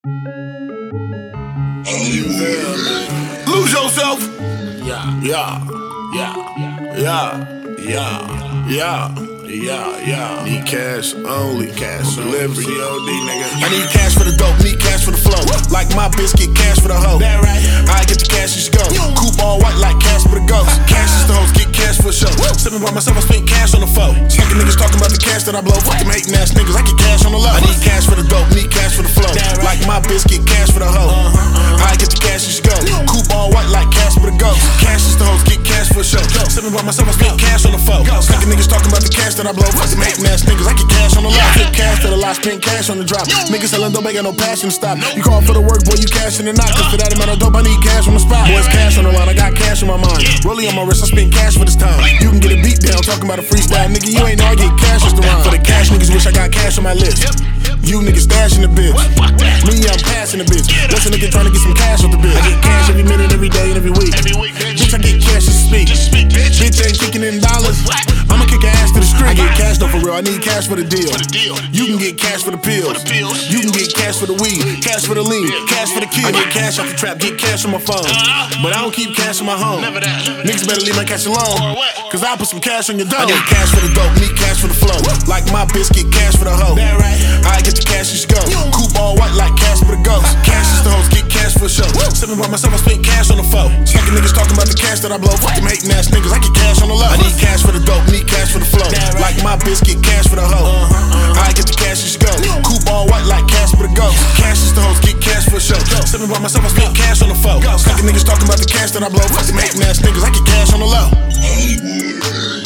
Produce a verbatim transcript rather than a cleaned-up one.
Lose yourself. Yeah, Yeah, yeah, yeah, yeah, yeah, yeah, yeah. Need cash only, cash delivery. C O D, nigga. I need cash for the dope, need cash for the flow. Like my biscuit, cash for the hoe. That right. I get the cash, you go. Coupe all white like cash for the ghost. Cash is the hoes, get cash for show. Sipping by myself, I spent cash on the foe. Sucking niggas talking about the cash that I blow. Fucking hating ass niggas, I get cash on the low. I need cash for the dope, need cash for the flow. Like my biscuit, cash for the hoe. I get the cash, you go. Coupe all white like cash for the ghost. Cash is the hoes, get cash for show. Sipping by myself, I spent cash on the foe. Sucking niggas talking about the cash that I blow. Fucking hating ass niggas, I get cash on the low. Took cash to the lot, spent cash on the drop. Niggas selling dope, ain't got no passion to stop. You call for the work, boy, you cashing it not. Cause for that amount of dope, I need cash on the spot. Boys, cash on the line, I got cash on my mind. Rolling on my wrist, I spend cash for this time. You can get a beat down, talking about a freestyle. Nigga, you ain't know I get cash just around. For the cash niggas, wish I got cash on my list. You niggas stashing the bitch. Me, I'm passing the bitch. Listen, nigga trying to get some cash off the bitch. I get cash every minute, every day, and every week. Bitch, I get cash to speak. Bitch ain't kicking in dollars. I'ma kick her ass to the street. I get cash though for real, I need cash for the deal. You can get cash for the pills. You can get cash for the weed, cash for the lean, cash for the kill. I get cash off the trap, get cash on my phone. But I don't keep cash in my home. Niggas better leave my cash alone, cause I'll put some cash on your dough. I need cash for the dope, need cash for the flow. Like my biscuit, cash for the hoe. I get the cash, you go. Coupe all white like cash for the ghost. Cash is the hoes, get cash for show. Sipping by myself, I spent cash on the foe. Sucking niggas talking about the cash that I blow. Fucking hating ass niggas, I get cash on the low. I need cash for the dope, need cash for the flow. Like my biscuit, cash for the hoe. I get the cash, you go. Coupe all white like cash for the ghost. Cash is the hoes, get cash for show. Sipping by myself, I spent cash on the foe. Sucking niggas talking about the cash that I blow. Fucking hating ass niggas, I get cash on the low.